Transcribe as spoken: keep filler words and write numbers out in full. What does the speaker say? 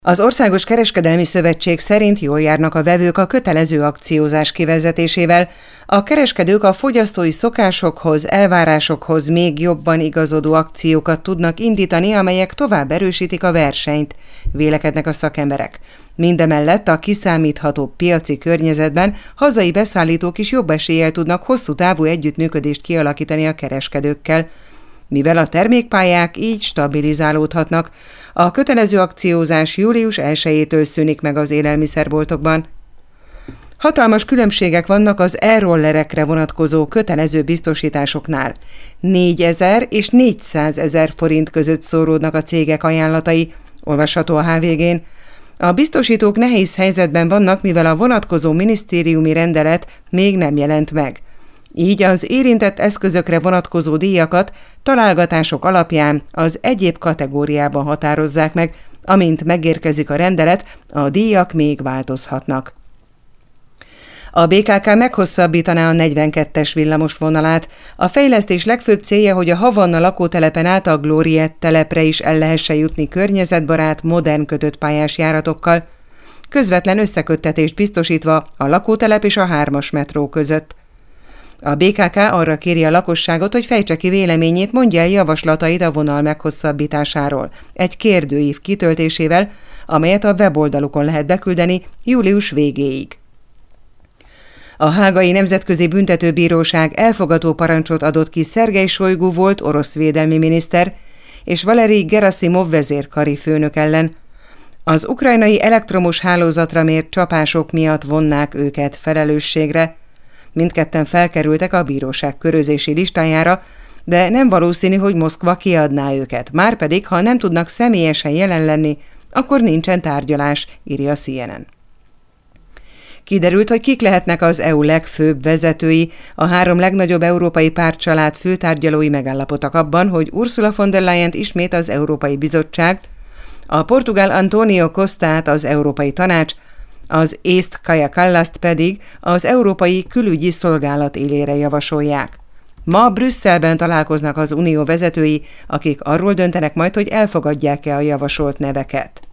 Az Országos Kereskedelmi Szövetség szerint jól járnak a vevők a kötelező akciózás kivezetésével. A kereskedők a fogyasztói szokásokhoz, elvárásokhoz még jobban igazodó akciókat tudnak indítani, amelyek tovább erősítik a versenyt, vélekednek a szakemberek. Mindemellett a kiszámítható piaci környezetben hazai beszállítók is jobb eséllyel tudnak hosszú távú együttműködést kialakítani a kereskedőkkel, mivel a termékpályák így stabilizálódhatnak. A kötelező akciózás július elsejétől szűnik meg az élelmiszerboltokban. Hatalmas különbségek vannak az e-rollerekre vonatkozó kötelező biztosításoknál. négyezer és négyszázezer forint között szóródnak a cégek ajánlatai, olvasható a há vé gén. A biztosítók nehéz helyzetben vannak, mivel a vonatkozó minisztériumi rendelet még nem jelent meg. Így az érintett eszközökre vonatkozó díjakat találgatások alapján az egyéb kategóriában határozzák meg, amint megérkezik a rendelet, a díjak még változhatnak. A bé ká ká meghosszabbítaná a negyvenkettes villamosvonalát. A fejlesztés legfőbb célja, hogy a Havanna lakótelepen át a Gloriette telepre is el lehessen jutni környezetbarát, modern kötött pályás járatokkal, közvetlen összeköttetést biztosítva a lakótelep és a hármas metró között. A bé ká ká arra kéri a lakosságot, hogy fejtse ki véleményét, mondja el javaslatait a vonal meghosszabbításáról, egy kérdőív kitöltésével, amelyet a weboldalukon lehet beküldeni július végéig. A Hágai Nemzetközi Büntetőbíróság elfogató parancsot adott ki Szergej Sojgu volt orosz védelmi miniszter és Valerij Gerasimov vezérkari főnök ellen. Az ukrajnai elektromos hálózatra mért csapások miatt vonnák őket felelősségre. Mindketten felkerültek a bíróság körözési listájára, de nem valószínű, hogy Moszkva kiadná őket. Márpedig, ha nem tudnak személyesen jelen lenni, akkor nincsen tárgyalás, írja a cé en en. Kiderült, hogy kik lehetnek az é u legfőbb vezetői. A három legnagyobb európai pártcsalád főtárgyalói megállapodtak abban, hogy Ursula von der Leyent ismét az Európai Bizottság, a portugál António Costát az Európai Tanács, az észt Kaja Kallaszt pedig az Európai Külügyi Szolgálat élére javasolják. Ma Brüsszelben találkoznak az unió vezetői, akik arról döntenek majd, hogy elfogadják-e a javasolt neveket.